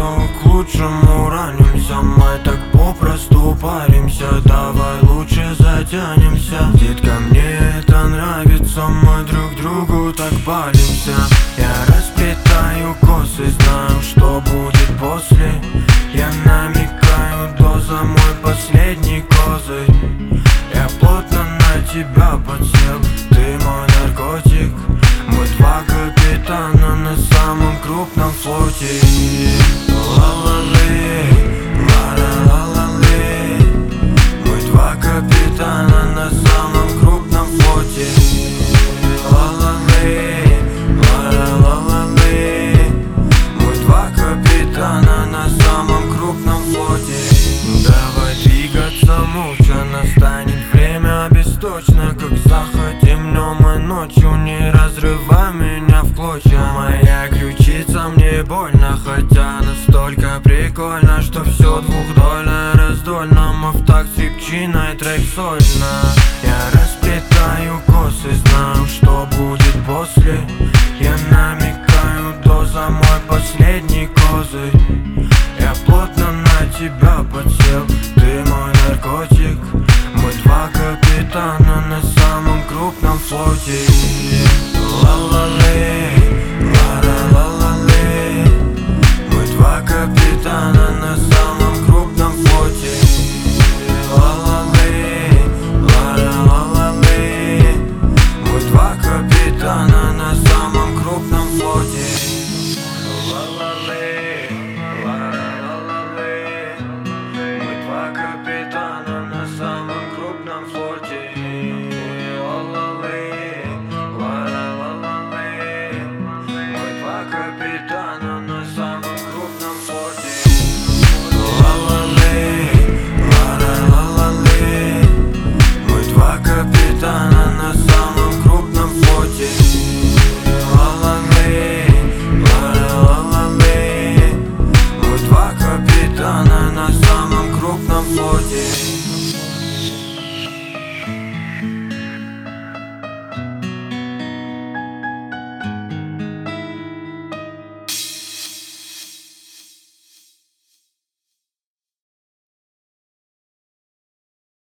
все к лучшему ранимся. Мы так попросту паримся, давай лучше затянемся. Детка, мне это нравится, мы друг другу так палимся. Я расплетаю косы, знаю, что будет после. Я намекаю, доза мой последний козырь. Я плотно на тебя подсел, ты мой наркотик. Мы два капитана на самом крупном флоте. Ла-ла-лей, ла-ла-ла-ла-лей. Мы два капитана на самом крупном флоте. Ла-ла-лей, ла-ла-ла-ла-лей. Мы два капитана на самом крупном флоте. Давай двигаться молча, настанет время бесточно, как захотим днем и ночью. Не разрывай меня в клочья. Моя ключица, мне больно, хотя настолько прикольно, что все двухдольно, раздольно. Мы в такт с репчиной, трек сольно. Я расплетаю косы, знаю, что будет после. Я намекаю, доза мой последний козырь. Я плотно на тебя подсел, ты мой наркотик. Мы два капитана на самом крупном флоте. Ла-ла-лей, ла-ла-ла-ла-лей. Мы два капитана на самом крупном флоте. Ла-ла-лей, ла-ла-ла-ла-лей. Мы два капитана на самом крупном флоте. Ла-ла-лей, ла-ла-ла-ла-лей. Мы два капитана.